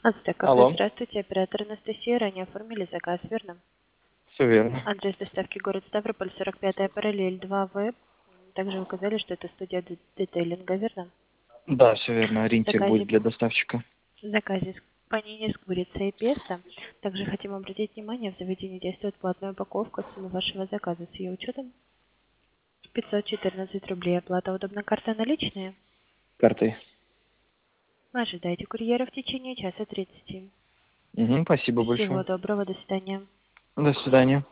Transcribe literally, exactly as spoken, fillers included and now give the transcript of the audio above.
Ацтек кафе, Алло, здравствуйте, оператор Анастасия, ранее оформили заказ, верно? все верно. Адрес доставки город Ставрополь, сорок пятая параллель, два В. Также указали, что это студия де- детейлинга, верно? Да, все верно. В Ориентир будет заказе, для доставщика. в заказе с- панини с курицей и песто. Также хотим обратить внимание, в заведении действует платная упаковка суммы вашего заказа с ее учетом пятьсот четырнадцать рублей. Оплата удобна, карта наличные. Картой. Ожидайте курьера в течение часа тридцати. Угу, спасибо Всего большое. доброго, до свидания. До свидания.